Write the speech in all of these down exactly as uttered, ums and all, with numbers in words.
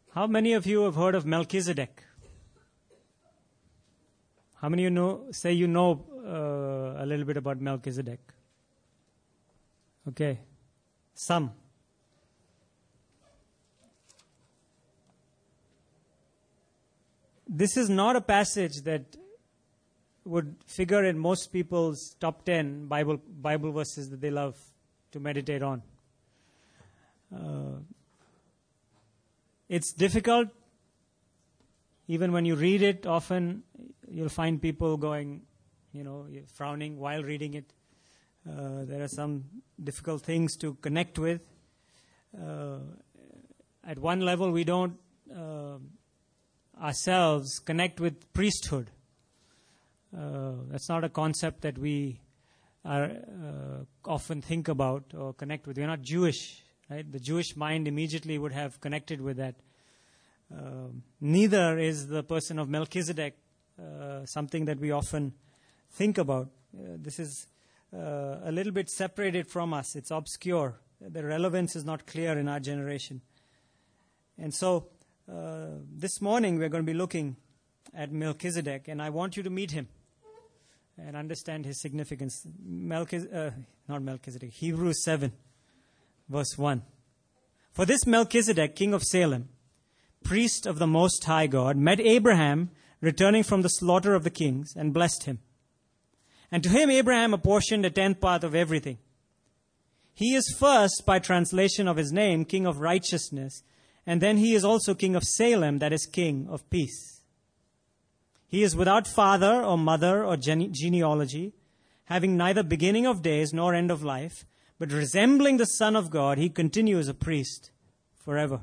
How many of you have heard of Melchizedek? How many of you know, say you know uh, a little bit about Melchizedek? Okay. Some. This is not a passage that would figure in most people's top ten Bible Bible verses that they love to meditate on. Uh, it's difficult. Even when you read it, often you'll find people going, you know, frowning while reading it. Uh, there are some difficult things to connect with. Uh, at one level, we don't uh, ourselves connect with priesthood. Uh, that's not a concept that we are, uh, often think about or connect with. We're not Jewish, right? The Jewish mind immediately would have connected with that. Uh, neither is the person of Melchizedek uh, something that we often think about. Uh, this is uh, a little bit separated from us. It's obscure. The relevance is not clear in our generation. And so uh, this morning we're going to be looking at Melchizedek, and I want you to meet him and understand his significance. Melchiz- uh, not Melchizedek, Hebrews seven, verse one. For this Melchizedek, king of Salem, priest of the Most High God, met Abraham returning from the slaughter of the kings and blessed him. And to him Abraham apportioned a tenth part of everything. He is first, by translation of his name, king of righteousness, and then he is also king of Salem, that is, king of peace. He is without father or mother or gene- genealogy, having neither beginning of days nor end of life, but resembling the Son of God, he continues a priest forever.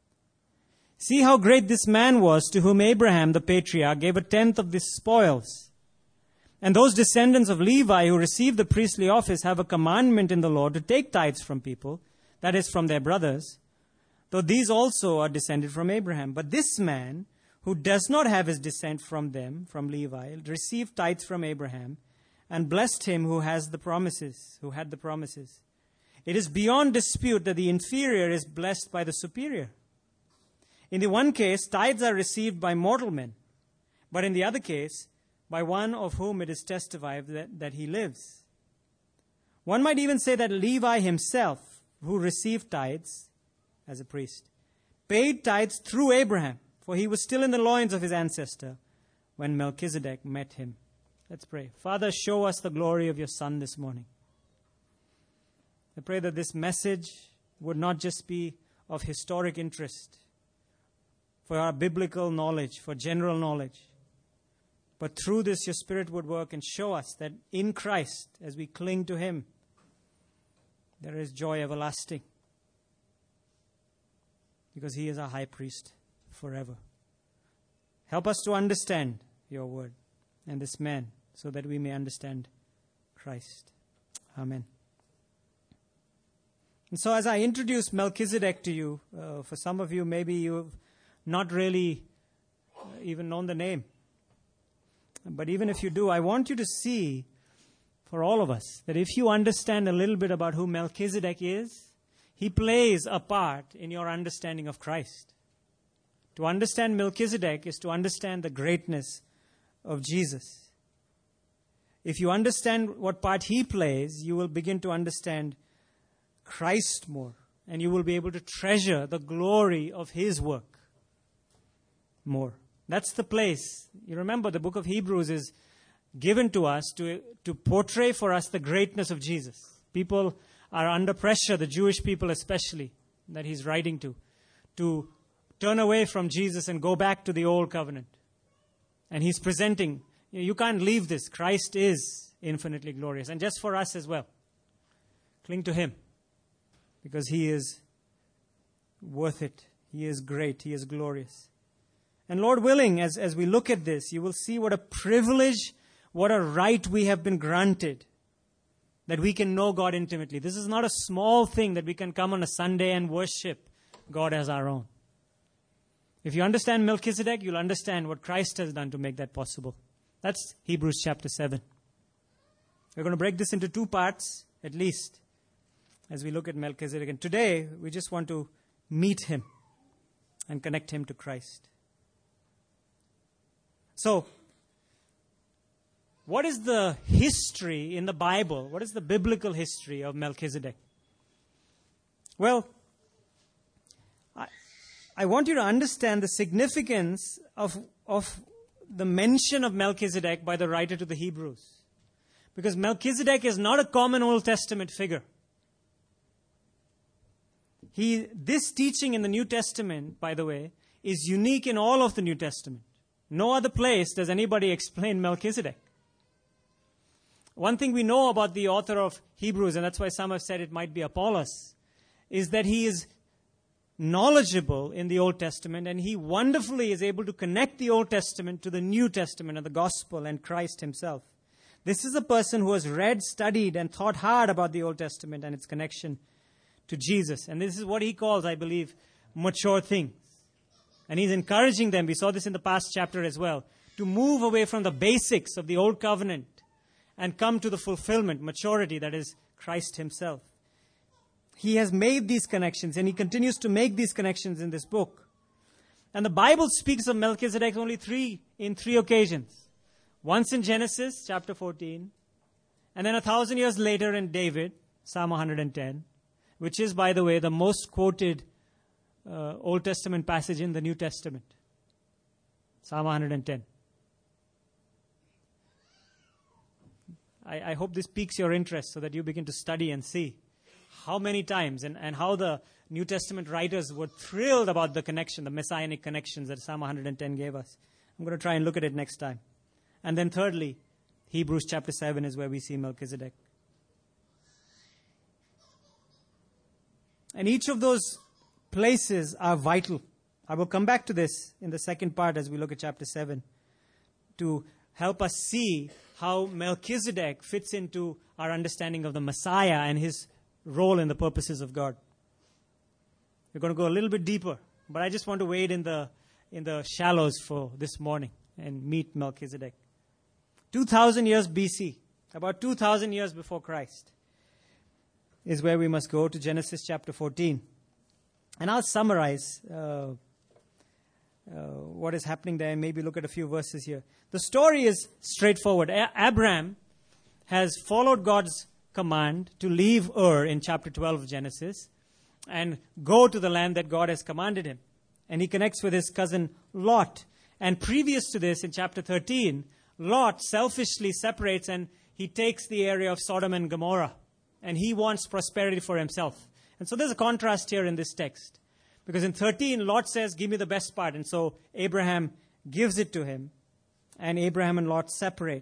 See how great this man was, to whom Abraham the patriarch gave a tenth of the spoils. And those descendants of Levi who received the priestly office have a commandment in the law to take tithes from people, that is, from their brothers, though these also are descended from Abraham. But this man, who does not have his descent from them, from Levi, received tithes from Abraham, and blessed him who has the promises, who had the promises. It is beyond dispute that the inferior is blessed by the superior. In the one case, tithes are received by mortal men, but in the other case, by one of whom it is testified that, that he lives. One might even say that Levi himself, who received tithes as a priest, paid tithes through Abraham, for he was still in the loins of his ancestor when Melchizedek met him. Let's pray. Father, show us the glory of your Son this morning. I pray that this message would not just be of historic interest, for our biblical knowledge, for general knowledge, but through this your Spirit would work and show us that in Christ, as we cling to him, there is joy everlasting, because he is our high priest forever. Help us to understand your word and this man, so that we may understand Christ. Amen. And so as I introduce Melchizedek to you, uh, for some of you, maybe you've not really uh, even known the name. But even if you do, I want you to see, for all of us, that if you understand a little bit about who Melchizedek is, he plays a part in your understanding of Christ. To understand Melchizedek is to understand the greatness of Jesus. If you understand what part he plays, you will begin to understand Christ more, and you will be able to treasure the glory of his work more. That's the place. You remember, the book of Hebrews is given to us to, to portray for us the greatness of Jesus. People are under pressure, the Jewish people especially, that he's writing to, to turn away from Jesus and go back to the old covenant. And he's presenting, you know, you can't leave this. Christ is infinitely glorious. And just for us as well. Cling to him, because he is worth it. He is great. He is glorious. And Lord willing, as, as we look at this, you will see what a privilege, what a right we have been granted, that we can know God intimately. This is not a small thing that we can come on a Sunday and worship God as our own. If you understand Melchizedek, you'll understand what Christ has done to make that possible. That's Hebrews chapter seven. We're going to break this into two parts, at least, as we look at Melchizedek. And today, we just want to meet him. and connect him to Christ. So, what is the history in the Bible? What is the biblical history of Melchizedek? Well, I, I want you to understand the significance of, of the mention of Melchizedek by the writer to the Hebrews. Because Melchizedek is not a common Old Testament figure. He, this teaching in the New Testament, by the way, is unique in all of the New Testament. No other place does anybody explain Melchizedek. One thing we know about the author of Hebrews, and that's why some have said it might be Apollos, is that he is knowledgeable in the Old Testament, and he wonderfully is able to connect the Old Testament to the New Testament and the Gospel and Christ himself. This is a person who has read, studied, and thought hard about the Old Testament and its connection to Jesus. And this is what he calls, I believe, mature things. And he's encouraging them, we saw this in the past chapter as well, to move away from the basics of the Old Covenant and come to the fulfillment, maturity, that is Christ himself. He has made these connections, and he continues to make these connections in this book. And the Bible speaks of Melchizedek only three, in three occasions. Once in Genesis, chapter fourteen, and then a thousand years later in David, Psalm one hundred ten, which is, by the way, the most quoted uh, Old Testament passage in the New Testament. Psalm one hundred ten. I, I hope this piques your interest so that you begin to study and see how many times and, and how the New Testament writers were thrilled about the connection, the messianic connections that Psalm one hundred ten gave us. I'm going to try and look at it next time. And then thirdly, Hebrews chapter seven is where we see Melchizedek. And each of those places are vital. I will come back to this in the second part as we look at chapter seven to help us see how Melchizedek fits into our understanding of the Messiah and his role in the purposes of God. We're going to go a little bit deeper, but I just want to wade in the in the shallows for this morning and meet Melchizedek. two thousand years B C, about two thousand years before Christ, is where we must go to Genesis chapter fourteen. And I'll summarize uh, uh, what is happening there and maybe look at a few verses here. The story is straightforward. A- Abraham has followed God's command to leave Ur in chapter twelve of Genesis and go to the land that God has commanded him. And he connects with his cousin Lot. And previous to this, in chapter thirteen, Lot selfishly separates and he takes the area of Sodom and Gomorrah. And he wants prosperity for himself. And so there's a contrast here in this text. Because in thirteen, Lot says, give me the best part. And so Abraham gives it to him. And Abraham and Lot separate.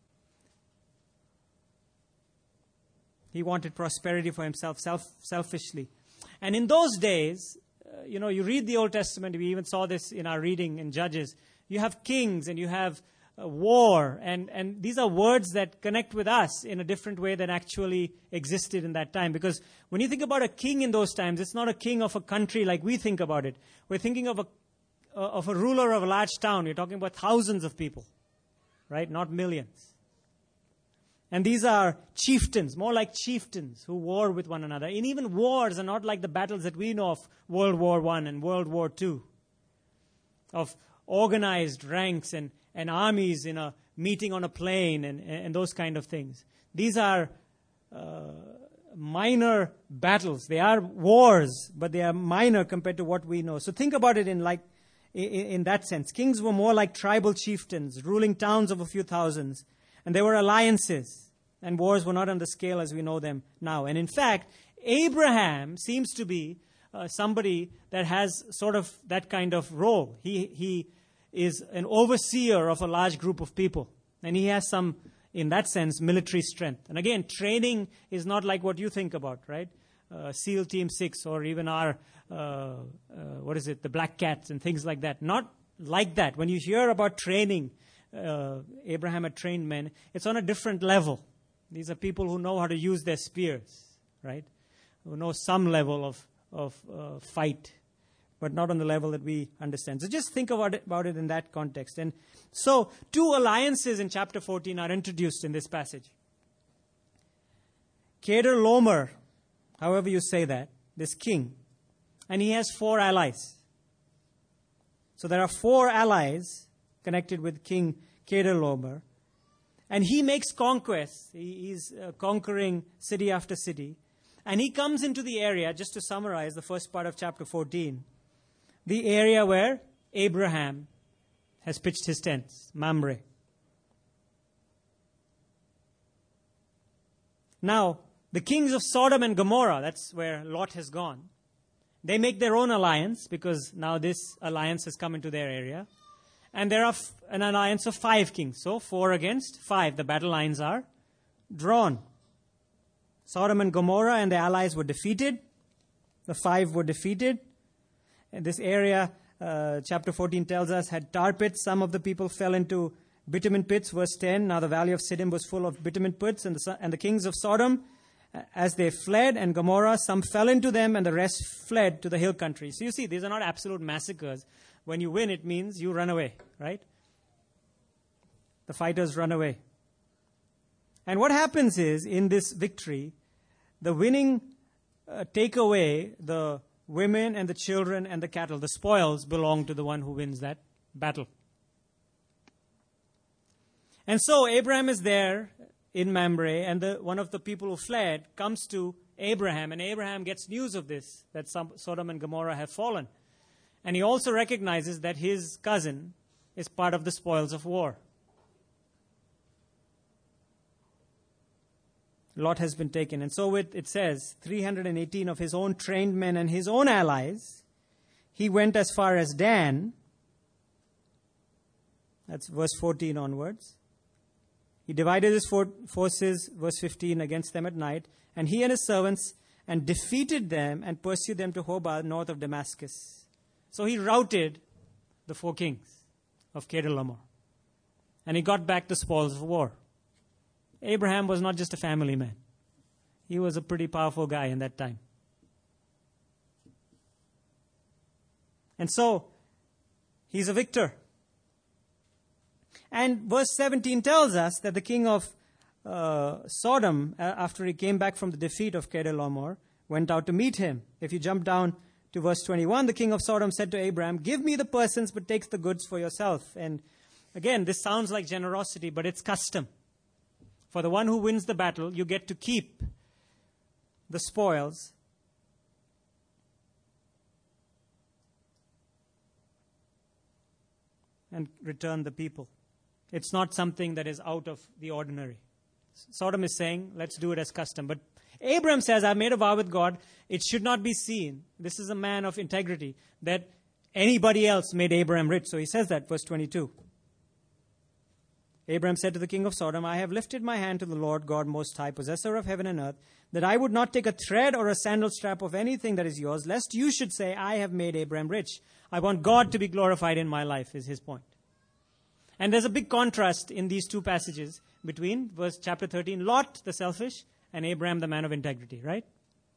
He wanted prosperity for himself self, selfishly. And in those days, uh, you know, you read the Old Testament, we even saw this in our reading in Judges. You have kings and you have uh, war. And, and these are words that connect with us in a different way than actually existed in that time. Because when you think about a king in those times, it's not a king of a country like we think about it. We're thinking of a, uh, of a ruler of a large town. You're talking about thousands of people, right? Not millions. And these are chieftains, more like chieftains who war with one another. And even wars are not like the battles that we know of World War One and World War Two, of organized ranks and, and armies in a meeting on a plane and, and those kind of things. These are uh, minor battles. They are wars, but they are minor compared to what we know. So think about it in like in, in that sense. Kings were more like tribal chieftains, ruling towns of a few thousands. And there were alliances, and wars were not on the scale as we know them now. And in fact, Abraham seems to be uh, somebody that has sort of that kind of role. He he is an overseer of a large group of people. And he has some, in that sense, military strength. And again, training is not like what you think about, right? Uh, SEAL Team six or even our, uh, uh, what is it, the Black Cats and things like that. Not like that. When you hear about training, Uh, Abraham had trained men, it's on a different level. These are people who know how to use their spears, right? Who know some level of, of uh, fight, but not on the level that we understand. So just think about it, about it in that context. And so two alliances in chapter fourteen are introduced in this passage. Kedorlaomer, however you say that, this king, and he has four allies. So there are four allies connected with King Chedorlaomer. And he makes conquests. He, he's uh, conquering city after city. And he comes into the area, just to summarize the first part of chapter fourteen, the area where Abraham has pitched his tents, Mamre. Now, the kings of Sodom and Gomorrah, that's where Lot has gone, they make their own alliance because now this alliance has come into their area. And there are f- an alliance of five kings. So, four against five. The battle lines are drawn. Sodom and Gomorrah and the allies were defeated. The five were defeated. And this area, uh, chapter fourteen tells us, had tar pits. Some of the people fell into bitumen pits. Verse ten, now the valley of Siddim was full of bitumen pits. And the, and the kings of Sodom, as they fled, and Gomorrah, some fell into them, and the rest fled to the hill country. So you see, these are not absolute massacres. When you win, it means you run away, right? The fighters run away. And what happens is, in this victory, the winning uh, take away the women and the children and the cattle. The spoils belong to the one who wins that battle. And so Abraham is there in Mamre, and the, one of the people who fled comes to Abraham, and Abraham gets news of this, that some, Sodom and Gomorrah have fallen. And he also recognizes that his cousin is part of the spoils of war. Lot has been taken. And so with, it says, three hundred eighteen of his own trained men and his own allies, he went as far as Dan. That's verse fourteen onwards. He divided his for- forces, verse fifteen, against them at night, and he and his servants, and defeated them and pursued them to Hobah, north of Damascus. So he routed the four kings of Chedorlaomer. And he got back the spoils of war. Abraham was not just a family man. He was a pretty powerful guy in that time. And so, he's a victor. And verse seventeen tells us that the king of uh, Sodom, uh, after he came back from the defeat of Chedorlaomer, went out to meet him. If you jump down to verse twenty-one, the king of Sodom said to Abraham, "Give me the persons, but take the goods for yourself." And again, this sounds like generosity, but it's custom. For the one who wins the battle, you get to keep the spoils. And return the people. It's not something that is out of the ordinary. Sodom is saying, let's do it as custom. But Abraham says, I've made a vow with God. It should not be seen. This is a man of integrity. That anybody else made Abraham rich. So he says that, verse twenty-two. Abraham said to the king of Sodom, I have lifted my hand to the Lord God Most High, possessor of heaven and earth, that I would not take a thread or a sandal strap of anything that is yours, lest you should say, I have made Abraham rich. I want God to be glorified in my life, is his point. And there's a big contrast in these two passages between verse chapter thirteen, Lot, the selfish, and Abraham, the man of integrity, right?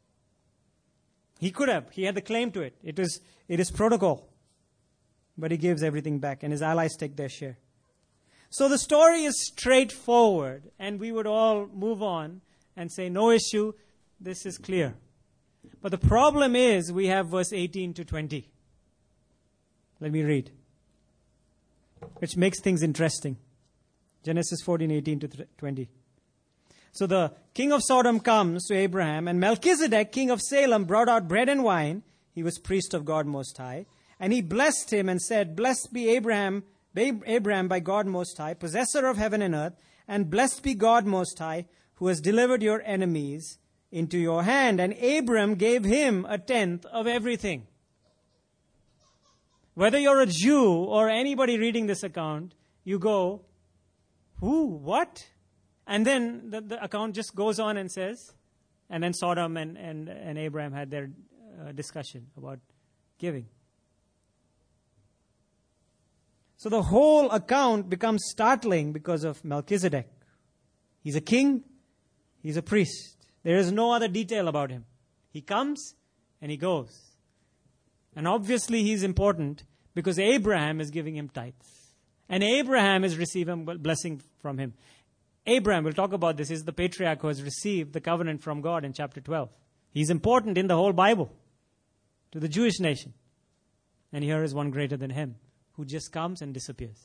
He could have. He had the claim to it. It is, it is protocol. But he gives everything back, and his allies take their share. So the story is straightforward, and we would all move on and say, no issue, this is clear. But the problem is, we have verse eighteen to twenty. Let me read. Which makes things interesting. Genesis fourteen, eighteen to twenty. So the king of Sodom comes to Abraham, and Melchizedek, king of Salem, brought out bread and wine. He was priest of God Most High. And he blessed him and said, Blessed be Abraham, Abraham by God Most High, possessor of heaven and earth, and blessed be God Most High, who has delivered your enemies into your hand. And Abram gave him a tenth of everything. Whether you're a Jew or anybody reading this account, you go, who, what? And then the, the account just goes on and says, and then Sodom and, and, and Abraham had their uh, discussion about giving. So the whole account becomes startling because of Melchizedek. He's a king, he's a priest. There is no other detail about him. He comes and he goes. And obviously he's important because Abraham is giving him tithes. And Abraham is receiving blessing from him. Abraham, we'll talk about this, is the patriarch who has received the covenant from God in chapter twelve. He's important in the whole Bible to the Jewish nation. And here is one greater than him who just comes and disappears.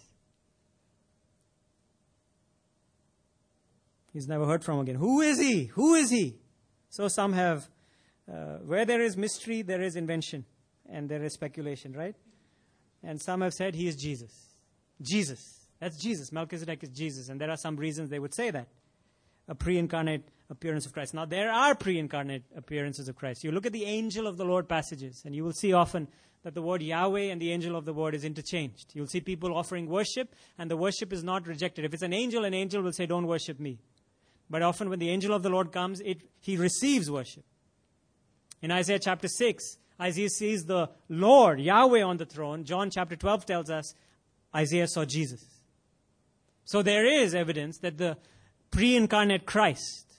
He's never heard from again. Who is he? Who is he? So some have, uh, where there is mystery, there is invention. And there is speculation, right? And some have said he is Jesus. Jesus. That's Jesus. Melchizedek is Jesus. And there are some reasons they would say that. A pre-incarnate appearance of Christ. Now, there are pre-incarnate appearances of Christ. You look at the angel of the Lord passages, and you will see often that the word Yahweh and the angel of the Lord is interchanged. You'll see people offering worship, and the worship is not rejected. If it's an angel, an angel will say, don't worship me. But often when the angel of the Lord comes, it, he receives worship. In Isaiah chapter six, Isaiah sees the Lord, Yahweh, on the throne. John chapter twelve tells us Isaiah saw Jesus. So there is evidence that the pre-incarnate Christ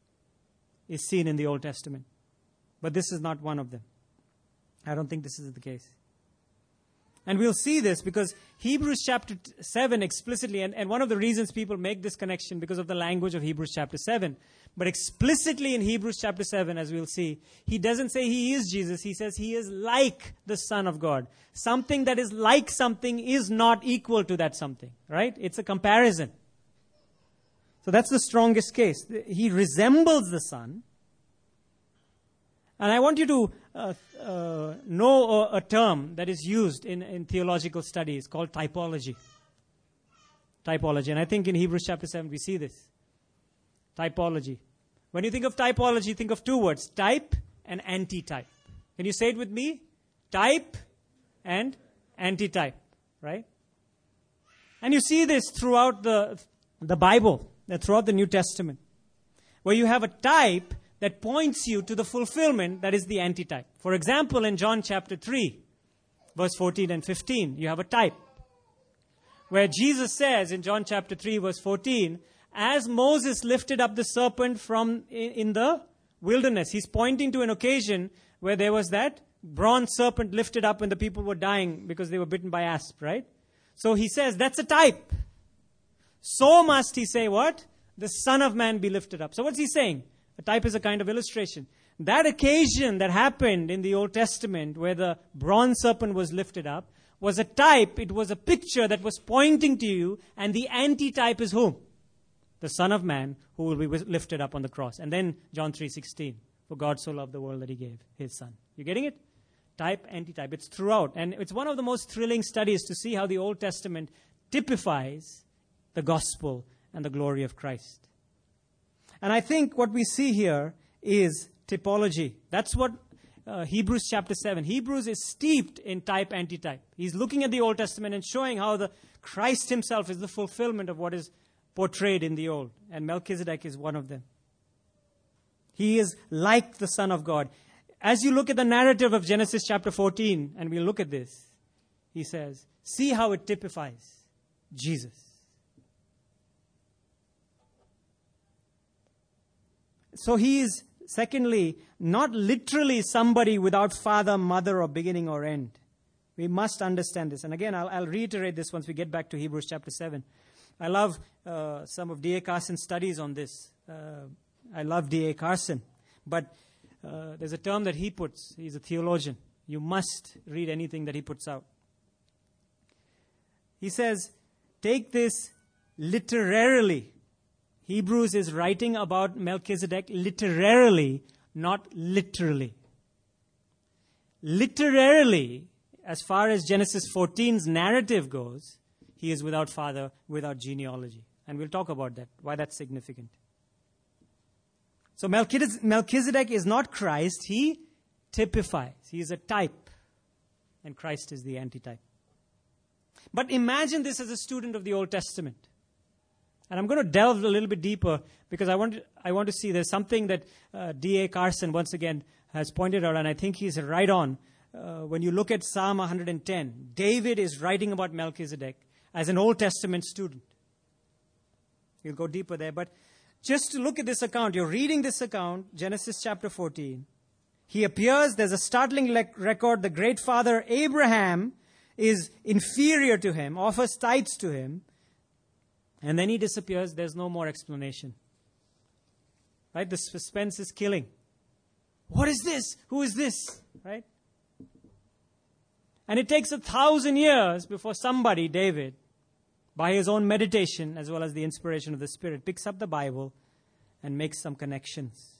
is seen in the Old Testament. But this is not one of them. I don't think this is the case. And we'll see this because Hebrews chapter seven explicitly, and, and one of the reasons people make this connection because of the language of Hebrews chapter seven, but explicitly in Hebrews chapter seven, as we'll see, he doesn't say he is Jesus. He says he is like the Son of God. Something that is like something is not equal to that something, right? It's a comparison. So that's the strongest case. He resembles the Son. And I want you to uh, uh, know a, a term that is used in, in theological studies called typology. Typology. And I think in Hebrews chapter seven we see this. Typology. When you think of typology, think of two words. Type and antitype. Can you say it with me? Type and antitype. Right? And you see this throughout the, the Bible, throughout the New Testament. Where you have a type that points you to the fulfillment that is the antitype. For example, in John chapter three, verse fourteen and fifteen, you have a type. Where Jesus says in John chapter three, verse fourteen, as Moses lifted up the serpent from in, in the wilderness, he's pointing to an occasion where there was that bronze serpent lifted up when the people were dying because they were bitten by asp, right? So he says, that's a type. So must he say what? The Son of Man be lifted up. So what's he saying? A type is a kind of illustration. That occasion that happened in the Old Testament where the bronze serpent was lifted up was a type. It was a picture that was pointing to you, and the antitype is whom? The Son of Man who will be lifted up on the cross. And then John three sixteen, for God so loved the world that he gave his Son. You getting it? Type, antitype. It's throughout. And it's one of the most thrilling studies to see how the Old Testament typifies the gospel and the glory of Christ. And I think what we see here is typology. That's what uh, Hebrews chapter seven. Hebrews is steeped in type, antitype. He's looking at the Old Testament and showing how the Christ himself is the fulfillment of what is portrayed in the Old. And Melchizedek is one of them. He is like the Son of God. As you look at the narrative of Genesis chapter fourteen, and we'll look at this, he says, see how it typifies Jesus. So he is, secondly, not literally somebody without father, mother, or beginning or end. We must understand this. And again, I'll, I'll reiterate this once we get back to Hebrews chapter seven. I love uh, some of D A Carson's studies on this. Uh, I love D A Carson. But uh, there's a term that he puts. He's a theologian. You must read anything that he puts out. He says, take this literarily. Hebrews is writing about Melchizedek literarily, not literally. Literarily, as far as Genesis fourteen's narrative goes, he is without father, without genealogy. And we'll talk about that, why that's significant. So Melchizedek is not Christ, he typifies. He is a type, and Christ is the antitype. But imagine this as a student of the Old Testament. And I'm going to delve a little bit deeper because I want to, I want to see there's something that uh, D A Carson once again has pointed out, and I think he's right on. Uh, when you look at Psalm one hundred ten, David is writing about Melchizedek as an Old Testament student. We'll go deeper there, but just to look at this account, you're reading this account, Genesis chapter fourteen. He appears, there's a startling le- record, the great father Abraham is inferior to him, offers tithes to him, and then he disappears. There's no more explanation. Right? The suspense is killing. What is this? Who is this? Right? And it takes a thousand years before somebody, David, by his own meditation as well as the inspiration of the Spirit, picks up the Bible and makes some connections.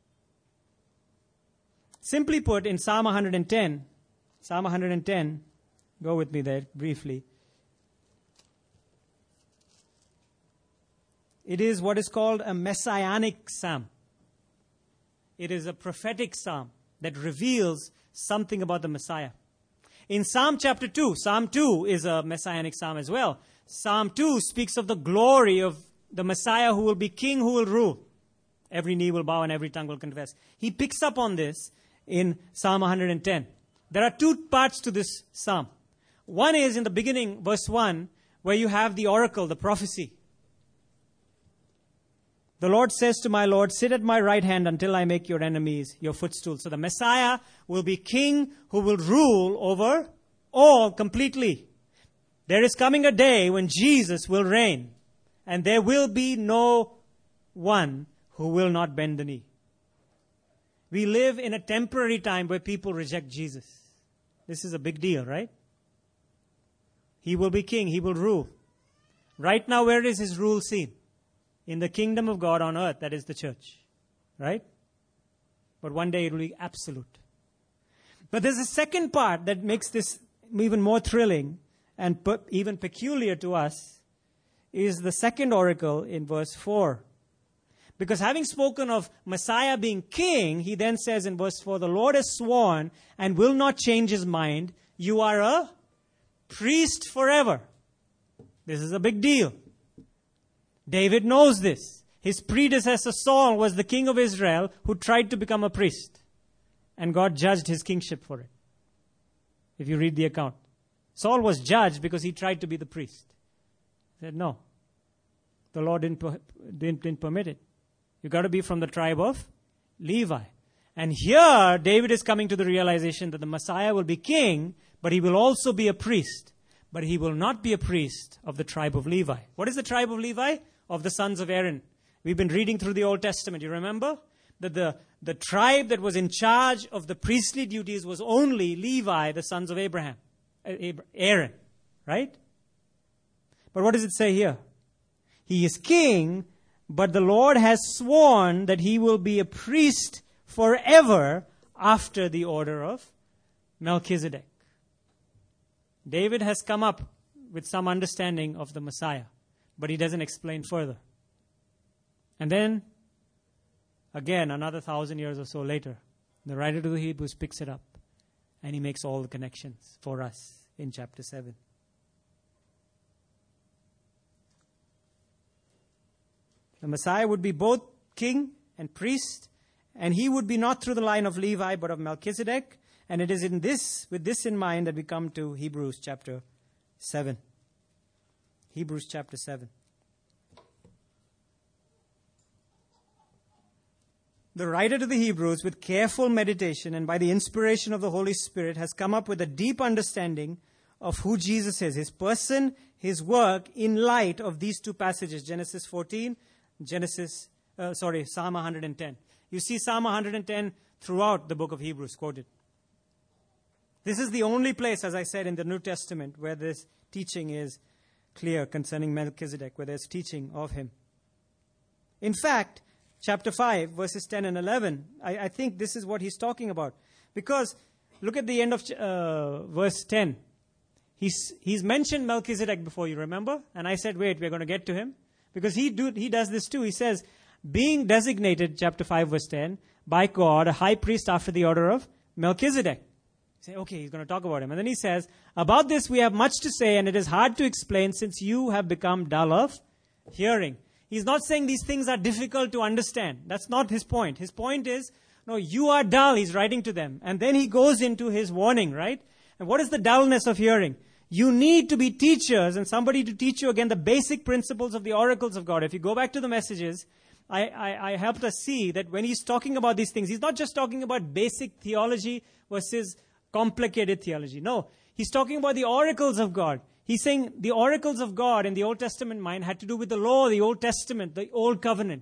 Simply put, in Psalm one hundred ten, Psalm one hundred ten, go with me there briefly. It is what is called a messianic psalm. It is a prophetic psalm that reveals something about the Messiah. In Psalm chapter two, Psalm two is a messianic psalm as well. Psalm two speaks of the glory of the Messiah who will be king, who will rule. Every knee will bow and every tongue will confess. He picks up on this in Psalm one hundred ten. There are two parts to this psalm. One is in the beginning, verse one, where you have the oracle, the prophecy. The Lord says to my Lord, sit at my right hand until I make your enemies your footstool. So the Messiah will be king who will rule over all completely. There is coming a day when Jesus will reign, and there will be no one who will not bend the knee. We live in a temporary time where people reject Jesus. This is a big deal, right? He will be king. He will rule. Right now, where is his rule seen? In the kingdom of God on earth, that is the church. Right? But one day it will be absolute. But there's a second part that makes this even more thrilling and pe- even peculiar to us, is the second oracle in verse four. Because having spoken of Messiah being king, he then says in verse four, the Lord has sworn and will not change his mind. You are a priest forever. This is a big deal. David knows this. His predecessor Saul was the king of Israel who tried to become a priest. And God judged his kingship for it. If you read the account. Saul was judged because he tried to be the priest. He said, no. The Lord didn't, didn't, didn't permit it. You've got to be from the tribe of Levi. And here, David is coming to the realization that the Messiah will be king, but he will also be a priest. But he will not be a priest of the tribe of Levi. What is the tribe of Levi? Of the sons of Aaron. We've been reading through the Old Testament. You remember? That the, the tribe that was in charge of the priestly duties was only Levi, the sons of Abraham. Aaron. Right? But what does it say here? He is king, but the Lord has sworn that he will be a priest forever after the order of Melchizedek. David has come up with some understanding of the Messiah, but he doesn't explain further. And then, again, another thousand years or so later, the writer to the Hebrews picks it up, and he makes all the connections for us in chapter seven. The Messiah would be both king and priest, and he would be not through the line of Levi, but of Melchizedek. And it is in this, with this in mind, that we come to Hebrews chapter seven. Hebrews chapter seven. The writer to the Hebrews, with careful meditation and by the inspiration of the Holy Spirit, has come up with a deep understanding of who Jesus is, his person, his work, in light of these two passages, Genesis fourteen, Genesis, uh, sorry, Psalm one hundred ten. You see Psalm one hundred ten throughout the book of Hebrews quoted. This is the only place, as I said, in the New Testament where this teaching is clear concerning Melchizedek, where there's teaching of him. In fact, chapter five, verses ten and eleven, I, I think this is what he's talking about. Because, look at the end of uh, verse ten. He's, he's mentioned Melchizedek before, you remember? And I said, wait, we're going to get to him. Because he, do, he does this too. He says, being designated, chapter five, verse ten, by God, a high priest after the order of Melchizedek. Say, okay, he's going to talk about him. And then he says, about this we have much to say, and it is hard to explain since you have become dull of hearing. He's not saying these things are difficult to understand. That's not his point. His point is, no, you are dull, he's writing to them. And then he goes into his warning, right? And what is the dullness of hearing? You need to be teachers and somebody to teach you again the basic principles of the oracles of God. If you go back to the messages, I, I, I helped us see that when he's talking about these things, he's not just talking about basic theology versus complicated theology. No, he's talking about the oracles of God. He's saying the oracles of God in the Old Testament mind had to do with the law, the Old Testament, the Old Covenant.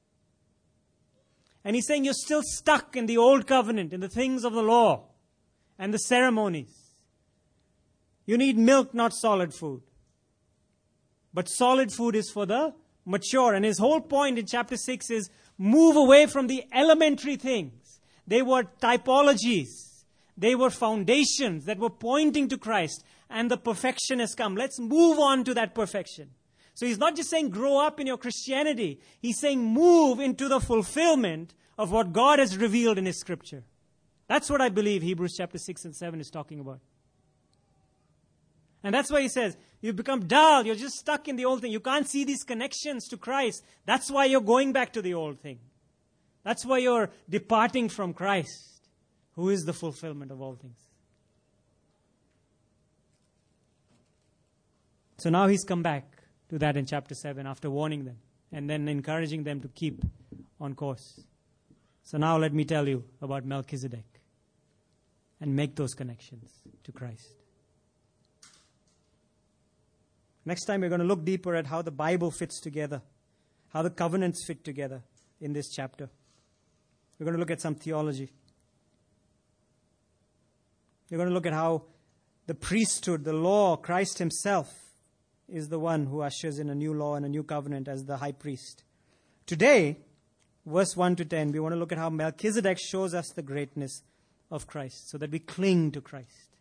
And he's saying you're still stuck in the Old Covenant, in the things of the law. and the ceremonies. You need milk, not solid food. But solid food is for the mature. And his whole point in chapter six is move away from the elementary things. They were typologies. They were foundations that were pointing to Christ. And the perfection has come. Let's move on to that perfection. So he's not just saying grow up in your Christianity. He's saying move into the fulfillment of what God has revealed in his scripture. That's what I believe Hebrews chapter six and seven is talking about. And that's why he says, you've become dull. You're just stuck in the old thing. You can't see these connections to Christ. That's why you're going back to the old thing. That's why you're departing from Christ, who is the fulfillment of all things. So now he's come back to that in chapter seven after warning them and then encouraging them to keep on course. So now let me tell you about Melchizedek and make those connections to Christ. Next time we're going to look deeper at how the Bible fits together, how the covenants fit together in this chapter. We're going to look at some theology. We're going to look at how the priesthood, the law, Christ himself is the one who ushers in a new law and a new covenant as the high priest. Today, verse one to ten, we want to look at how Melchizedek shows us the greatness of Christ so that we cling to Christ.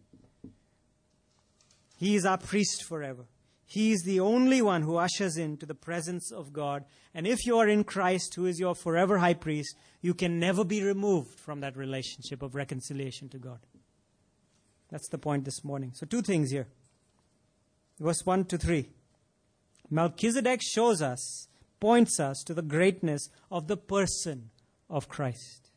He is our priest forever. He is the only one who ushers into the presence of God. And if you are in Christ, who is your forever high priest, you can never be removed from that relationship of reconciliation to God. That's the point this morning. So two things here. Verse one to three. Melchizedek shows us, points us to the greatness of the person of Christ.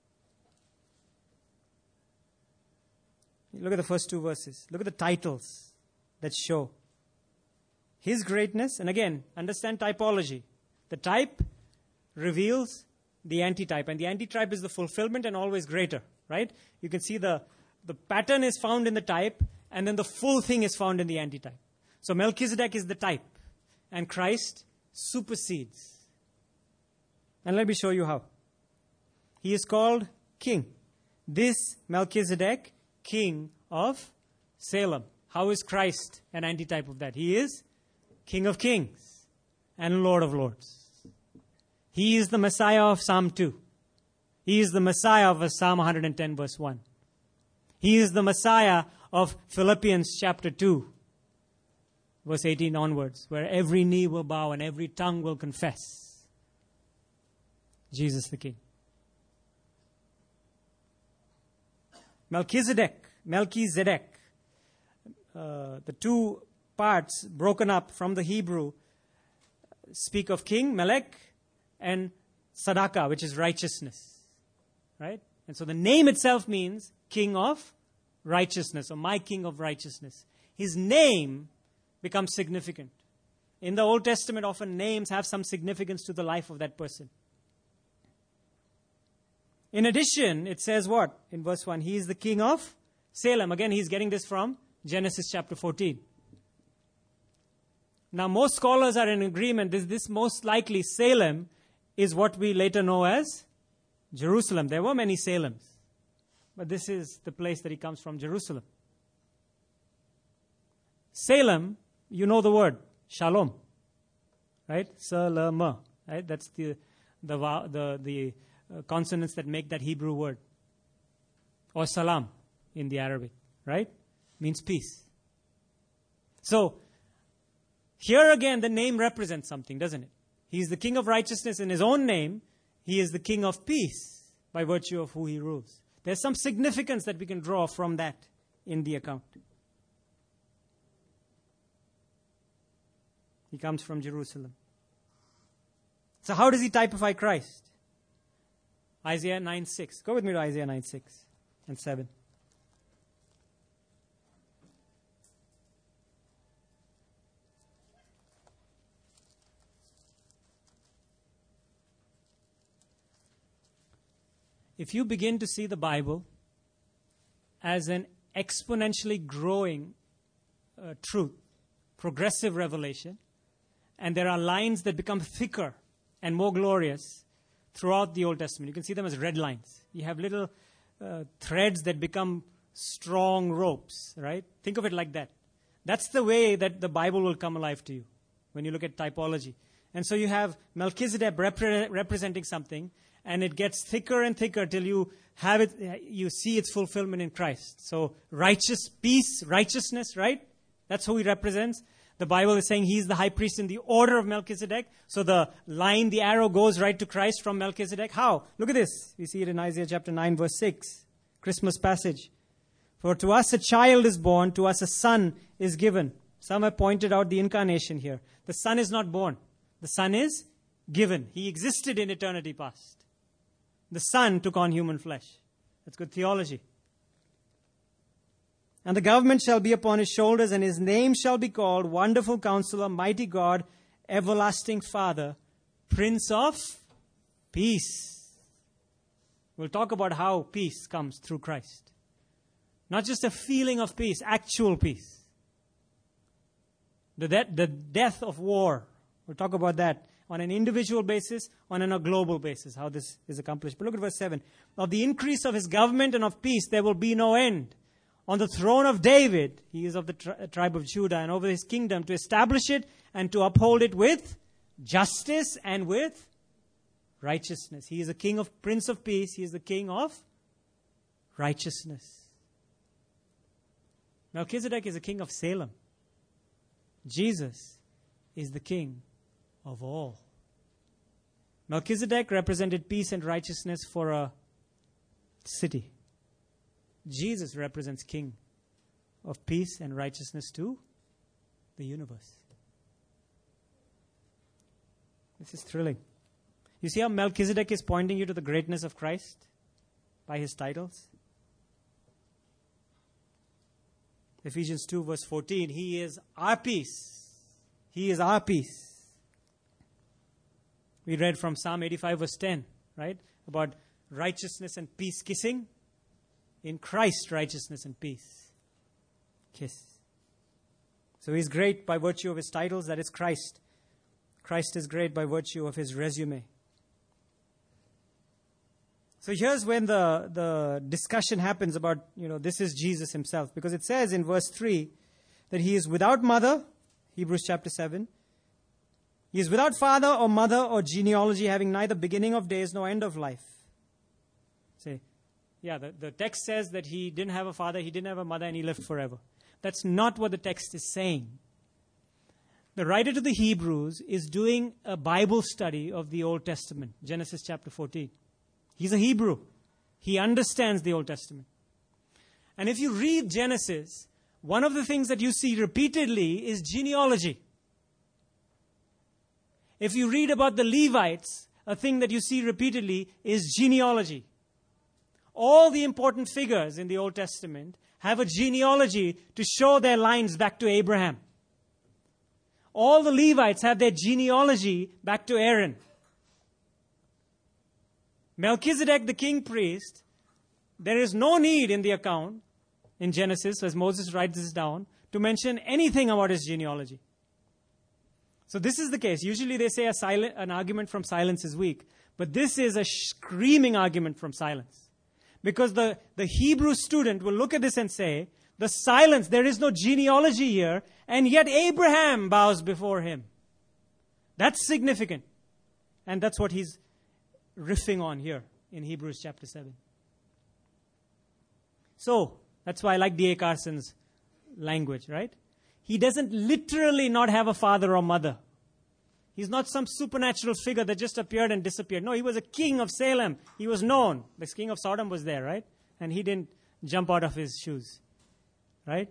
Look at the first two verses. Look at the titles that show his greatness. And again, understand typology. The type reveals the antitype. And the antitype is the fulfillment and always greater. Right? You can see the, the pattern is found in the type. And then the full thing is found in the antitype. So Melchizedek is the type. And Christ supersedes. And let me show you how. He is called king. This Melchizedek, king of Salem. How is Christ an antitype of that? He is King of Kings and Lord of Lords. He is the Messiah of Psalm two. He is the Messiah of Psalm one hundred ten verse one. He is the Messiah of Philippians chapter two verse eighteen onwards, where every knee will bow and every tongue will confess Jesus the King. Melchizedek, Melchizedek, uh, the two parts broken up from the Hebrew speak of king, Melech, and Sadaka, which is righteousness. Right? And so the name itself means king of righteousness, or my king of righteousness. His name becomes significant. In the Old Testament, often names have some significance to the life of that person. In addition, it says what? In verse one, he is the king of Salem. Again, he's getting this from Genesis chapter fourteen. Now, most scholars are in agreement that this most likely Salem is what we later know as Jerusalem. There were many Salems, but this is the place that he comes from, Jerusalem. Salem, you know the word, shalom, right? Salama, right? That's the the the the uh, consonants that make that Hebrew word, or salam in the Arabic, right? Means peace. So here again, the name represents something, doesn't it? He is the king of righteousness in his own name. He is the king of peace by virtue of who he rules. There's some significance that we can draw from that in the account. He comes from Jerusalem. So how does he typify Christ? Isaiah nine six. Go with me to Isaiah nine six and seven. If you begin to see the Bible as an exponentially growing uh, truth, progressive revelation, and there are lines that become thicker and more glorious throughout the Old Testament. You can see them as red lines. You have little uh, threads that become strong ropes, right? Think of it like that. That's the way that the Bible will come alive to you when you look at typology. And so you have Melchizedek repre- representing something, and it gets thicker and thicker till you have it, you see its fulfillment in Christ. So righteous, peace, righteousness, right? That's who he represents. The Bible is saying he's the high priest in the order of Melchizedek. So the line, the arrow goes right to Christ from Melchizedek. How? Look at this. We see it in Isaiah chapter nine, verse six. Christmas passage. For to us a child is born, to us a son is given. Some have pointed out the incarnation here. The son is not born. The son is given. He existed in eternity past. The son took on human flesh. That's good theology. And the government shall be upon his shoulders, and his name shall be called Wonderful Counselor, Mighty God, Everlasting Father, Prince of Peace. We'll talk about how peace comes through Christ. Not just a feeling of peace, actual peace. The, de- the death of war. We'll talk about that on an individual basis, on a global basis, how this is accomplished. But look at verse seven. Of the increase of his government and of peace there will be no end. On the throne of David, he is of the tri- tribe of Judah, and over his kingdom, to establish it and to uphold it with justice and with righteousness. He is a king of Prince of Peace. He is the king of righteousness. Melchizedek is a king of Salem. Jesus is the king of all. Melchizedek represented peace and righteousness for a city. Jesus represents king of peace and righteousness to the universe. This is thrilling. You see how Melchizedek is pointing you to the greatness of Christ by his titles? Ephesians two verse fourteen, he is our peace. He is our peace. We read from Psalm eighty-five verse ten, right? About righteousness and peace kissing. In Christ, righteousness and peace kiss. So he's great by virtue of his titles, that is Christ. Christ is great by virtue of his resume. So here's when the, the discussion happens about, you know, this is Jesus himself. Because it says in verse three that he is without mother, Hebrews chapter seven. He is without father or mother or genealogy, having neither beginning of days nor end of life. Say, yeah, the, the text says that he didn't have a father, he didn't have a mother, and he lived forever. That's not what the text is saying. The writer to the Hebrews is doing a Bible study of the Old Testament, Genesis chapter fourteen. He's a Hebrew. He understands the Old Testament. And if you read Genesis, one of the things that you see repeatedly is genealogy. If you read about the Levites, a thing that you see repeatedly is genealogy. All the important figures in the Old Testament have a genealogy to show their lines back to Abraham. All the Levites have their genealogy back to Aaron. Melchizedek, the king priest, there is no need in the account in Genesis, as Moses writes this down, to mention anything about his genealogy. So this is the case. Usually they say a silent, an argument from silence is weak. But this is a screaming argument from silence. Because the, the Hebrew student will look at this and say, the silence, there is no genealogy here, and yet Abraham bows before him. That's significant. And that's what he's riffing on here in Hebrews chapter seven. So, that's why I like D A Carson's language, right? He doesn't literally not have a father or mother. He's not some supernatural figure that just appeared and disappeared. No, he was a king of Salem. He was known. The king of Sodom was there, right? And he didn't jump out of his shoes, right?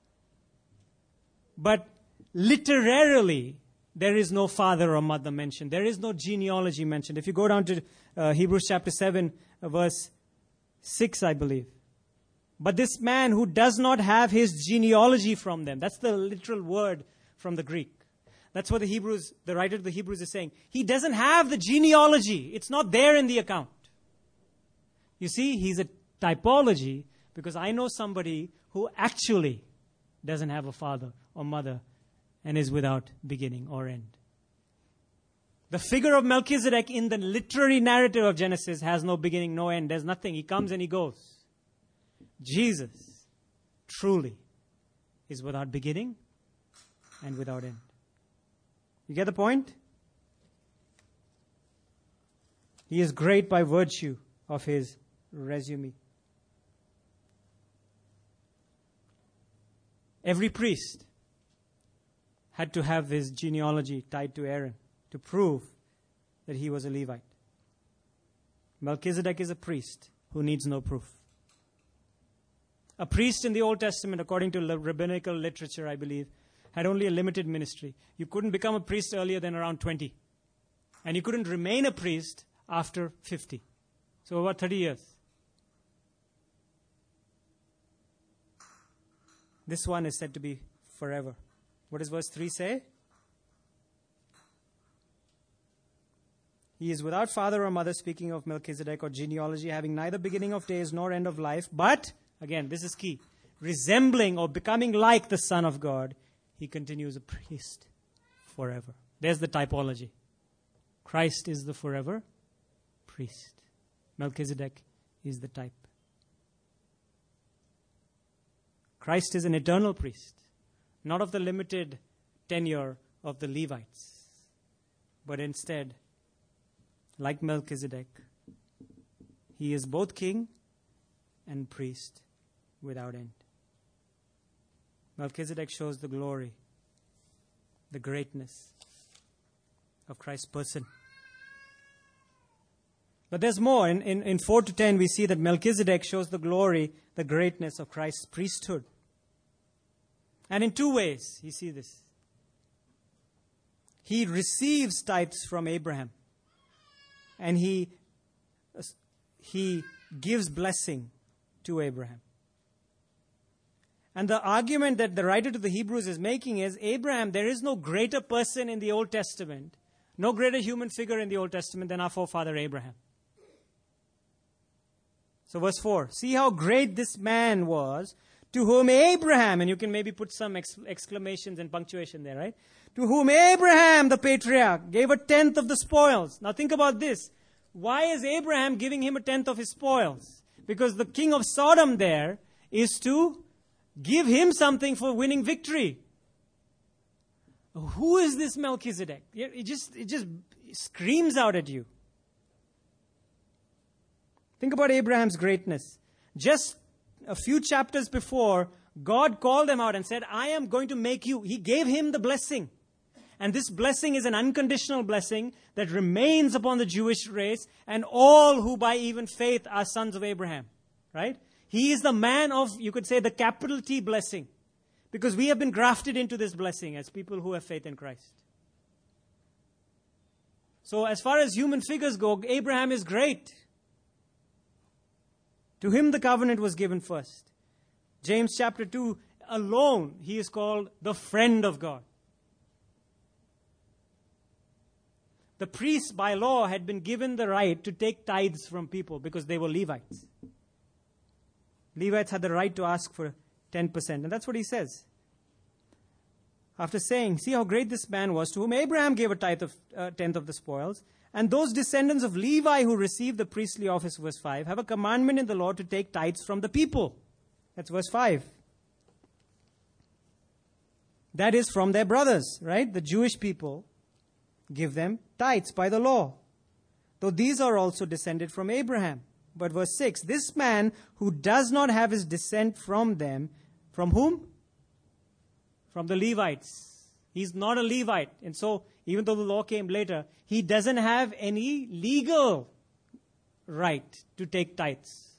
But literarily, there is no father or mother mentioned. There is no genealogy mentioned. If you go down to uh, Hebrews chapter seven, uh, verse six, I believe. But this man who does not have his genealogy from them. That's the literal word from the Greek. That's what the Hebrews, the writer of the Hebrews is saying. He doesn't have the genealogy. It's not there in the account. You see, he's a typology because I know somebody who actually doesn't have a father or mother and is without beginning or end. The figure of Melchizedek in the literary narrative of Genesis has no beginning, no end. There's nothing. He comes and he goes. Jesus truly is without beginning and without end. You get the point? He is great by virtue of his resume. Every priest had to have his genealogy tied to Aaron to prove that he was a Levite. Melchizedek is a priest who needs no proof. A priest in the Old Testament, according to rabbinical literature, I believe, had only a limited ministry. You couldn't become a priest earlier than around twenty. And you couldn't remain a priest after fifty. So about thirty years. This one is said to be forever. What does verse three say? He is without father or mother, speaking of Melchizedek, or genealogy, having neither beginning of days nor end of life, but, again, this is key, resembling or becoming like the Son of God, he continues a priest forever. There's the typology. Christ is the forever priest. Melchizedek is the type. Christ is an eternal priest, not of the limited tenure of the Levites, but instead, like Melchizedek, he is both king and priest without end. Melchizedek shows the glory, the greatness of Christ's person. But there's more. In, in, in four to ten, we see that Melchizedek shows the glory, the greatness of Christ's priesthood. And in two ways, you see this. He receives tithes from Abraham. And he, he gives blessing to Abraham. And the argument that the writer to the Hebrews is making is, Abraham, there is no greater person in the Old Testament, no greater human figure in the Old Testament than our forefather Abraham. So verse four, see how great this man was, to whom Abraham, and you can maybe put some ex- exclamations and punctuation there, right? To whom Abraham, the patriarch, gave a tenth of the spoils. Now think about this. Why is Abraham giving him a tenth of his spoils? Because the king of Sodom there is to give him something for winning victory. Who is this Melchizedek? It just, it just screams out at you. Think about Abraham's greatness. Just a few chapters before, God called him out and said, I am going to make you. He gave him the blessing. And this blessing is an unconditional blessing that remains upon the Jewish race and all who by even faith are sons of Abraham. Right? He is the man of, you could say, the capital T blessing. Because we have been grafted into this blessing as people who have faith in Christ. So as far as human figures go, Abraham is great. To him the covenant was given first. James chapter two, alone, he is called the friend of God. The priests by law had been given the right to take tithes from people because they were Levites. Levites had the right to ask for ten percent. And that's what he says. After saying, see how great this man was, to whom Abraham gave a tithe of uh, tenth of the spoils. And those descendants of Levi who received the priestly office, verse five, have a commandment in the law to take tithes from the people. That's verse five. That is from their brothers, right? The Jewish people give them tithes by the law. Though these are also descended from Abraham. But verse six, this man who does not have his descent from them, from whom? From the Levites. He's not a Levite. And so, even though the law came later, he doesn't have any legal right to take tithes.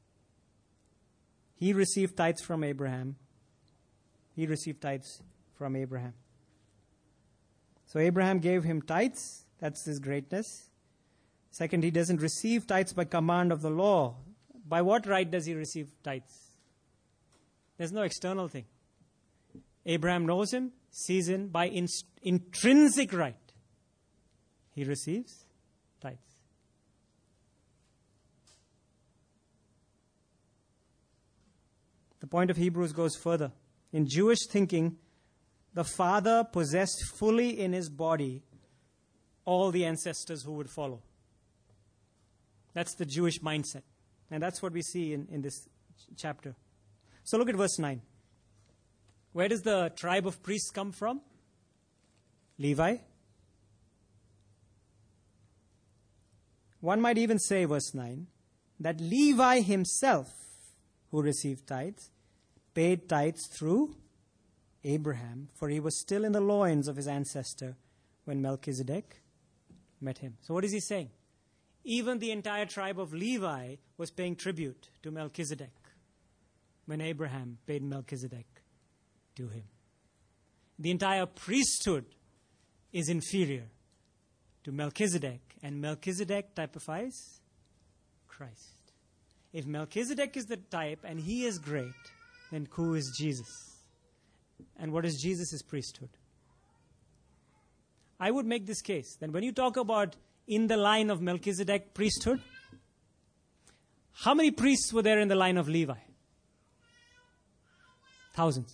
He received tithes from Abraham. He received tithes from Abraham. So Abraham gave him tithes. That's his greatness. Second, he doesn't receive tithes by command of the law. By what right does he receive tithes? There's no external thing. Abraham knows him, sees him by in, intrinsic right. He receives tithes. The point of Hebrews goes further. In Jewish thinking, the father possessed fully in his body all the ancestors who would follow. That's the Jewish mindset. And that's what we see in, in this ch- chapter. So look at verse nine. Where does the tribe of priests come from? Levi. One might even say, verse nine, that Levi himself, who received tithes, paid tithes through Abraham, for he was still in the loins of his ancestor when Melchizedek met him. So what is he saying? Even the entire tribe of Levi was paying tribute to Melchizedek when Abraham paid Melchizedek to him. The entire priesthood is inferior to Melchizedek, and Melchizedek typifies Christ. If Melchizedek is the type and he is great, then who is Jesus? And what is Jesus' priesthood? I would make this case that when you talk about in the line of Melchizedek priesthood, how many priests were there in the line of Levi? Thousands.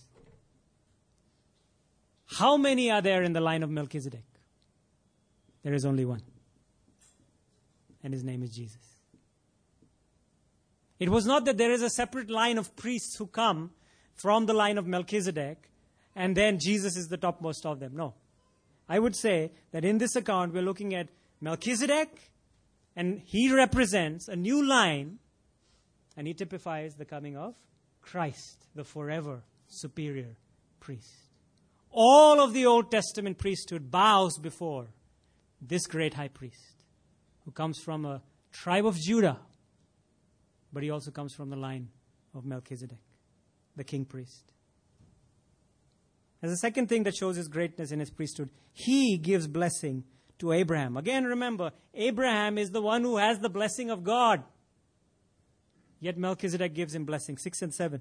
How many are there in the line of Melchizedek? There is only one. And his name is Jesus. It was not that there is a separate line of priests who come from the line of Melchizedek and then Jesus is the topmost of them. No. I would say that in this account we're looking at Melchizedek and he represents a new line and he typifies the coming of Christ, the forever superior priest. All of the Old Testament priesthood bows before this great high priest who comes from a tribe of Judah, but he also comes from the line of Melchizedek, the king priest. As a second thing that shows his greatness in his priesthood, he gives blessing to Abraham. Again, remember, Abraham is the one who has the blessing of God. Yet Melchizedek gives him blessing. Six and seven.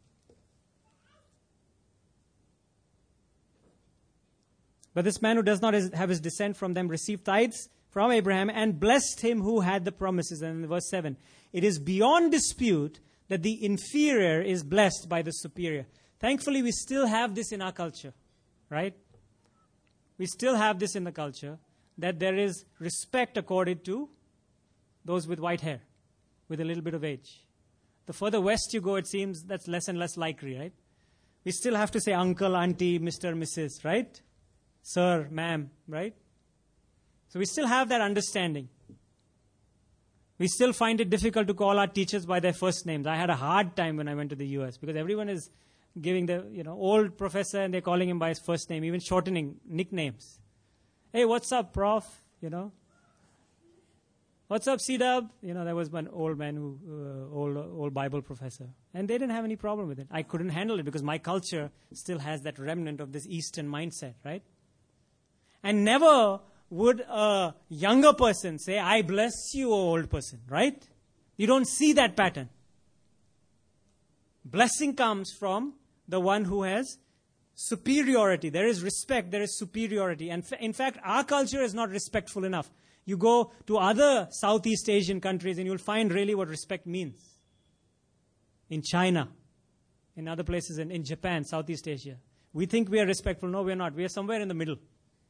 But this man who does not have his descent from them received tithes from Abraham and blessed him who had the promises. And in verse seven, it is beyond dispute that the inferior is blessed by the superior. Thankfully, we still have this in our culture, right? We still have this in the culture, that there is respect accorded to those with white hair, with a little bit of age. The further west you go, it seems that's less and less likely, right? We still have to say uncle, auntie, Mister, Missus, right? Sir, ma'am, right? So we still have that understanding. We still find it difficult to call our teachers by their first names. I had a hard time when I went to the U S because everyone is giving the, you know, old professor and they're calling him by his first name, even shortening nicknames. Hey, what's up, prof? You know? What's up, C-Dub? You know, there was one old man, who, uh, old, old Bible professor. And they didn't have any problem with it. I couldn't handle it because my culture still has that remnant of this Eastern mindset, right? And never would a younger person say, I bless you, old person, right? You don't see that pattern. Blessing comes from the one who has superiority. There is respect, there is superiority. And in fact, our culture is not respectful enough. You go to other Southeast Asian countries and you'll find really what respect means. In China, in other places, in, in Japan, Southeast Asia. We think we are respectful. No, we are not. We are somewhere in the middle.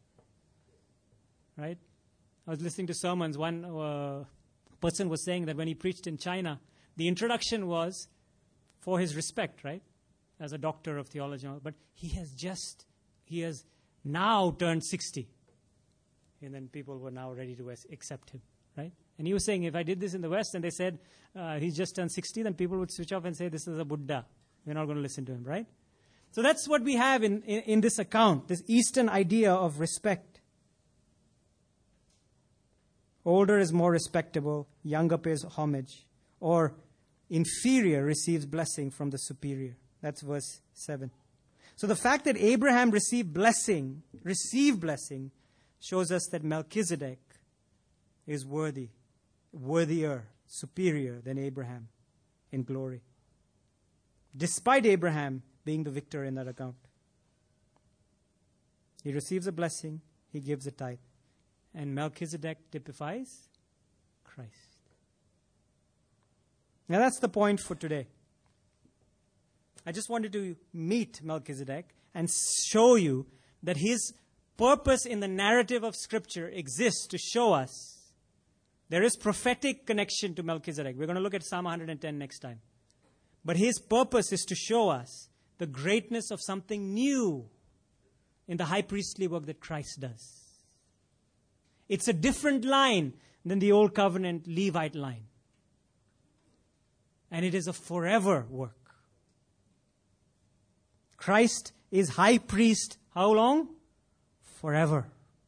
Right? I was listening to sermons. One uh, person was saying that when he preached in China, the introduction was for his respect, right? As a doctor of theology. But he has just, he has now turned sixty. And then people were now ready to accept him, right? And he was saying, if I did this in the West and they said, uh, he's just turned sixty, then people would switch off and say, this is a Buddha. We're not going to listen to him, right? So that's what we have in, in, in this account, this Eastern idea of respect. Older is more respectable, younger pays homage, or inferior receives blessing from the superior. That's verse seven. So the fact that Abraham received blessing, received blessing, shows us that Melchizedek is worthy, worthier, superior than Abraham in glory. Despite Abraham being the victor in that account. He receives a blessing, he gives a tithe. And Melchizedek typifies Christ. Now that's the point for today. I just wanted to meet Melchizedek and show you that his purpose in the narrative of Scripture exists to show us there is prophetic connection to Melchizedek. We're going to look at Psalm one hundred ten next time. But his purpose is to show us the greatness of something new in the high priestly work that Christ does. It's a different line than the old covenant Levite line. And it is a forever work. Christ is high priest, how long? Forever.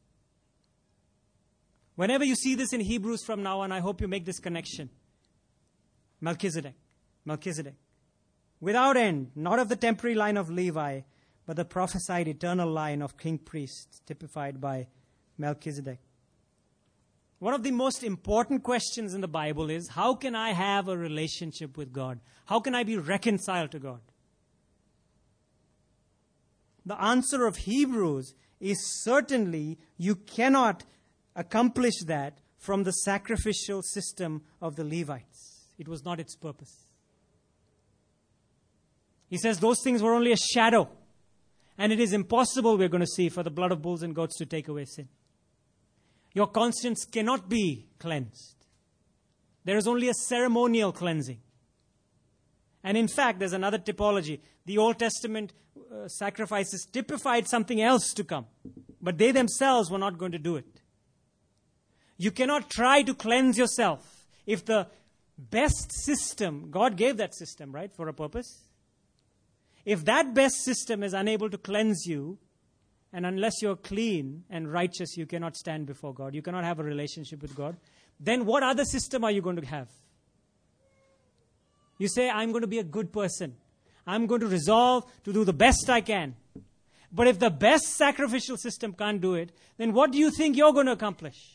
Whenever you see this in Hebrews from now on, I hope you make this connection. Melchizedek. Melchizedek. Without end, not of the temporary line of Levi, but the prophesied eternal line of king priests, typified by Melchizedek. One of the most important questions in the Bible is, how can I have a relationship with God? How can I be reconciled to God? The answer of Hebrews is certainly you cannot accomplish that from the sacrificial system of the Levites. It was not its purpose. He says those things were only a shadow. And it is impossible, we're going to see, for the blood of bulls and goats to take away sin. Your conscience cannot be cleansed. There is only a ceremonial cleansing. And in fact, there's another typology. The Old Testament uh, sacrifices typified something else to come. But they themselves were not going to do it. You cannot try to cleanse yourself. If the best system, God gave that system, right, for a purpose. If that best system is unable to cleanse you, and unless you're clean and righteous, you cannot stand before God, you cannot have a relationship with God, then what other system are you going to have? You say, I'm going to be a good person. I'm going to resolve to do the best I can. But if the best sacrificial system can't do it, then what do you think you're going to accomplish?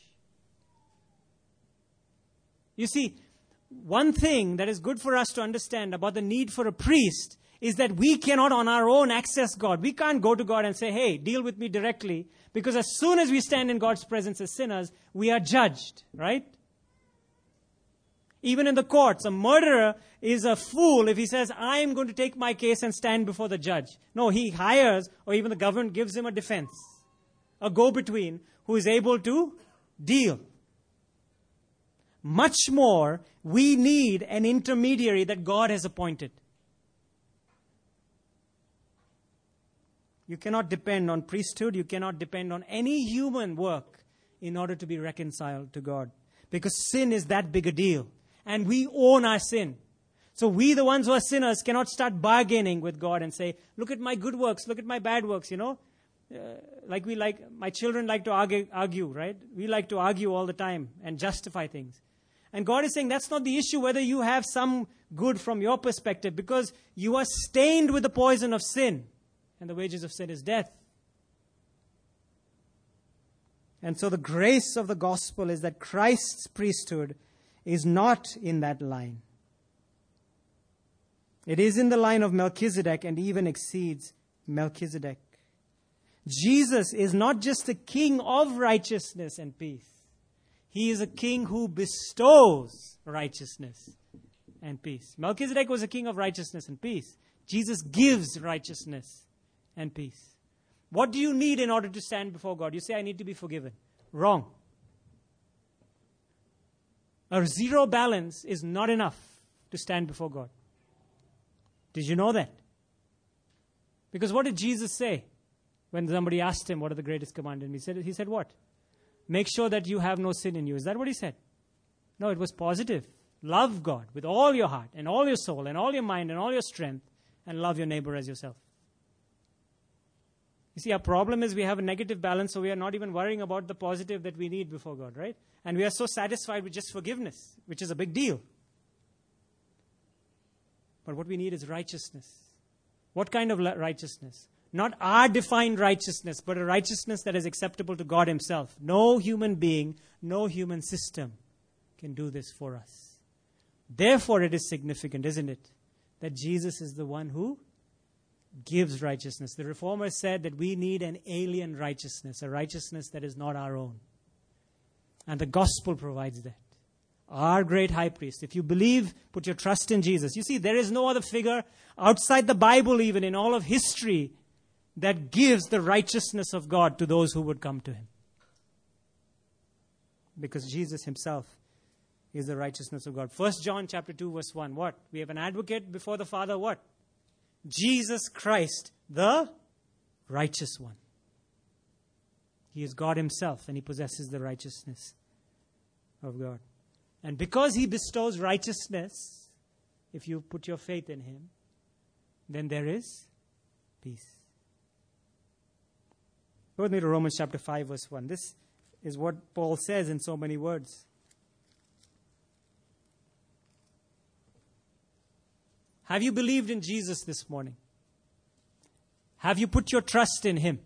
You see, one thing that is good for us to understand about the need for a priest is that we cannot on our own access God. We can't go to God and say, hey, deal with me directly. Because as soon as we stand in God's presence as sinners, we are judged, right? Even in the courts, a murderer is a fool if he says, I am going to take my case and stand before the judge. No, he hires, or even the government gives him a defense, a go-between who is able to deal. Much more, we need an intermediary that God has appointed. You cannot depend on priesthood. You cannot depend on any human work in order to be reconciled to God. Because sin is that big a deal. And we own our sin. So we, the ones who are sinners, cannot start bargaining with God and say, look at my good works, look at my bad works, you know. Uh, like we like, my children like to argue, argue, right? We like to argue all the time and justify things. And God is saying that's not the issue whether you have some good from your perspective, because you are stained with the poison of sin. And the wages of sin is death. And so the grace of the gospel is that Christ's priesthood is not in that line. It is in the line of Melchizedek and even exceeds Melchizedek. Jesus is not just a king of righteousness and peace. He is a king who bestows righteousness and peace. Melchizedek was a king of righteousness and peace. Jesus gives righteousness and peace. What do you need in order to stand before God? You say, I need to be forgiven. Wrong. A zero balance is not enough to stand before God. Did you know that? Because what did Jesus say when somebody asked him, what are the greatest commandments? He said, he said what? Make sure that you have no sin in you. Is that what he said? No, it was positive. Love God with all your heart and all your soul and all your mind and all your strength, and love your neighbor as yourself. You see, our problem is we have a negative balance, so we are not even worrying about the positive that we need before God, right? And we are so satisfied with just forgiveness, which is a big deal. But what we need is righteousness. What kind of righteousness? Not our defined righteousness, but a righteousness that is acceptable to God Himself. No human being, no human system can do this for us. Therefore, it is significant, isn't it, that Jesus is the one who gives righteousness. The Reformers said that we need an alien righteousness, a righteousness that is not our own. And the gospel provides that. Our great high priest. If you believe, put your trust in Jesus. You see, there is no other figure outside the Bible, even in all of history, that gives the righteousness of God to those who would come to Him. Because Jesus Himself is the righteousness of God. First John chapter two, verse one. What? We have an advocate before the Father. What? Jesus Christ, the righteous one. He is God himself, and he possesses the righteousness of God. And because he bestows righteousness, if you put your faith in him, then there is peace. Go with me to Romans chapter five, verse one. This is what Paul says in so many words. Have you believed in Jesus this morning? Have you put your trust in him?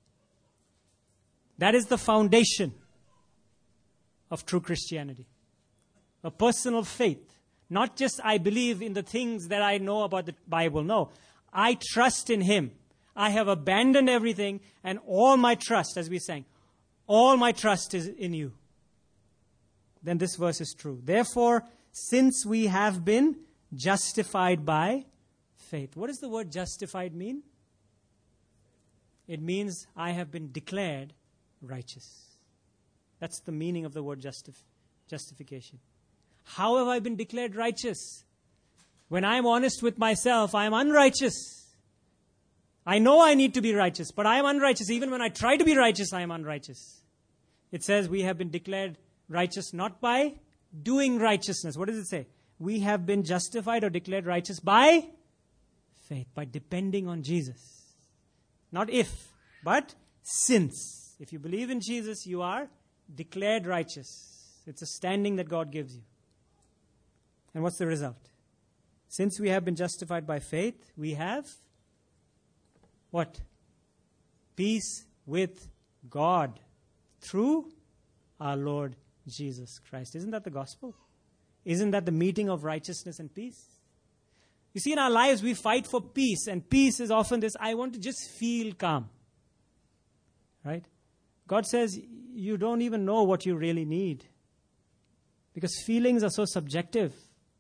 That is the foundation of true Christianity. A personal faith. Not just I believe in the things that I know about the Bible. No. I trust in him. I have abandoned everything, and all my trust, as we sang, all my trust is in you. Then this verse is true. Therefore, since we have been justified by faith. What does the word justified mean? It means I have been declared righteous. That's the meaning of the word justif- justification. How have I been declared righteous? When I'm honest with myself, I am unrighteous. I know I need to be righteous, but I am unrighteous. Even when I try to be righteous, I am unrighteous. It says we have been declared righteous not by doing righteousness. What does it say? We have been justified or declared righteous by faith, by depending on Jesus. Not if, but since. If you believe in Jesus, you are declared righteous. It's a standing that God gives you. And what's the result? Since we have been justified by faith, we have what? Peace with God through our Lord Jesus Christ. Isn't that the gospel? Isn't that the meeting of righteousness and peace? You see, in our lives, we fight for peace. And peace is often this, I want to just feel calm. Right? God says, you don't even know what you really need. Because feelings are so subjective.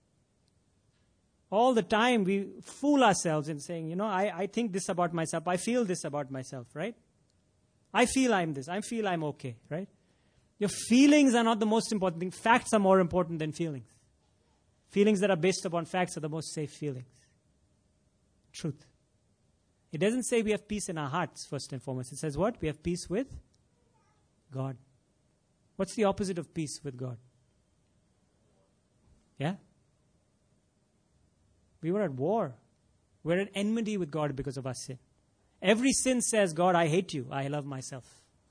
All the time, we fool ourselves in saying, you know, I, I think this about myself. I feel this about myself, right? I feel I'm this. I feel I'm okay, right? Your feelings are not the most important thing. Facts are more important than feelings. Feelings that are based upon facts are the most safe feelings. Truth. It doesn't say we have peace in our hearts, first and foremost. It says what? We have peace with God. What's the opposite of peace with God? Yeah? We were at war. We're at enmity with God because of our sin. Every sin says, God, I hate you. I love myself.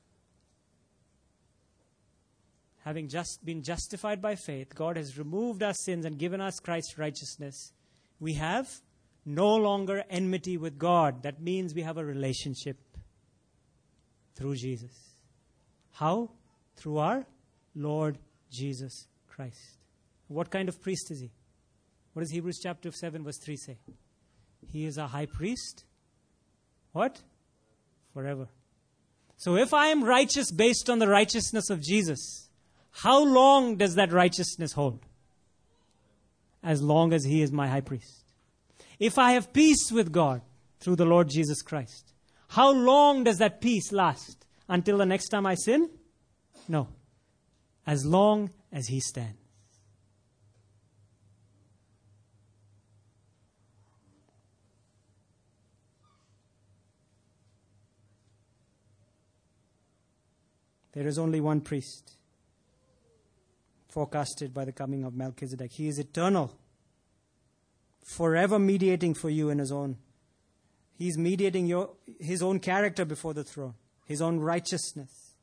Having just been justified by faith, God has removed our sins and given us Christ's righteousness. We have no longer enmity with God. That means we have a relationship through Jesus. How? Through our Lord Jesus Christ. What kind of priest is he? What does Hebrews chapter seven verse three say? He is a high priest. What? Forever. So if I am righteous based on the righteousness of Jesus, how long does that righteousness hold? As long as he is my high priest. If I have peace with God through the Lord Jesus Christ, how long does that peace last? Until the next time I sin? No. As long as he stands. There is only one priest forecasted by the coming of Melchizedek. He is eternal, forever mediating for you in his own. He's mediating your, his own character before the throne, his own righteousness.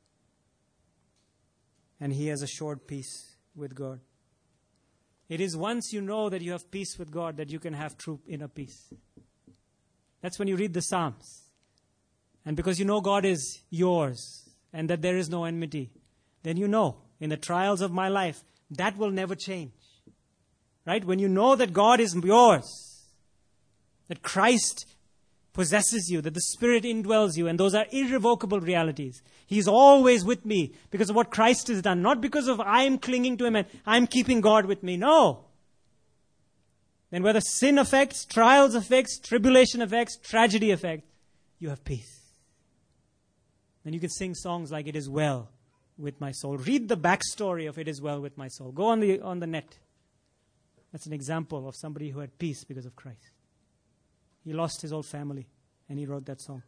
And he has assured peace with God. It is once you know that you have peace with God that you can have true inner peace. That's when you read the Psalms. And because you know God is yours, and that there is no enmity, then you know, in the trials of my life, that will never change. Right? When you know that God is yours, that Christ possesses you, that the Spirit indwells you, and those are irrevocable realities. He is always with me because of what Christ has done, not because of I am clinging to him and I'm keeping God with me. No. Then whether sin affects, trials affects, tribulation affects, tragedy affects, you have peace. And you can sing songs like, it is well with my soul. Read the backstory of It Is Well With My Soul. Go on the on the net. That's an example of somebody who had peace because of Christ. He lost his whole family, and he wrote that song.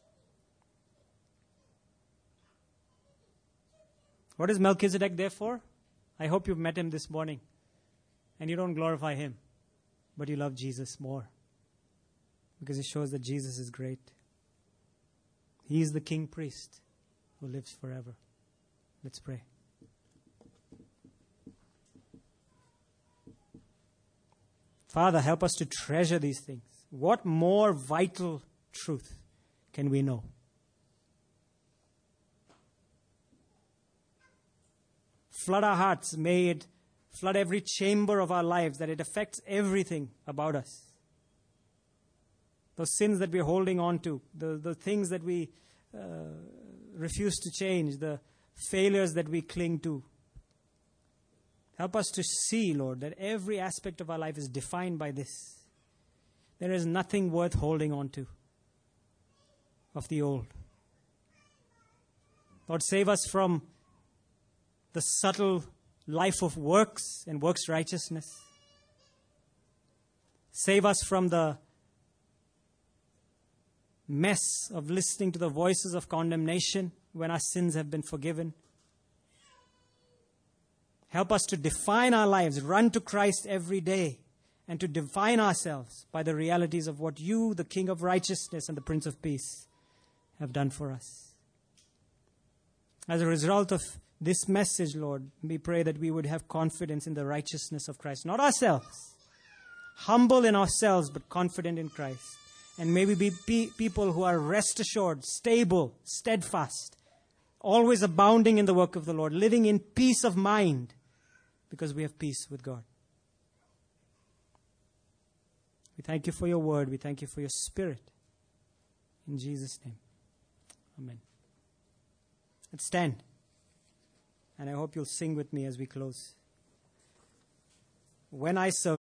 What is Melchizedek there for? I hope you've met him this morning, and you don't glorify him, but you love Jesus more, because it shows that Jesus is great. He is the king priest who lives forever. Let's pray. Father, help us to treasure these things. What more vital truth can we know? Flood our hearts. May it flood every chamber of our lives, that it affects everything about us. Those sins that we're holding on to, the, the things that we uh, refuse to change, the failures that we cling to. Help us to see, Lord, that every aspect of our life is defined by this. There is nothing worth holding on to of the old. Lord, save us from the subtle life of works and works righteousness. Save us from the mess of listening to the voices of condemnation when our sins have been forgiven. Help us to define our lives, run to Christ every day, and to define ourselves by the realities of what you, the King of righteousness and the Prince of Peace, have done for us. As a result of this message, Lord, we pray that we would have confidence in the righteousness of Christ, not ourselves, humble in ourselves, but confident in Christ. And may we be pe- people who are rest assured, stable, steadfast, always abounding in the work of the Lord, living in peace of mind, because we have peace with God. We thank you for your word. We thank you for your Spirit. In Jesus' name. Amen. Let's stand. And I hope you'll sing with me as we close. When I survey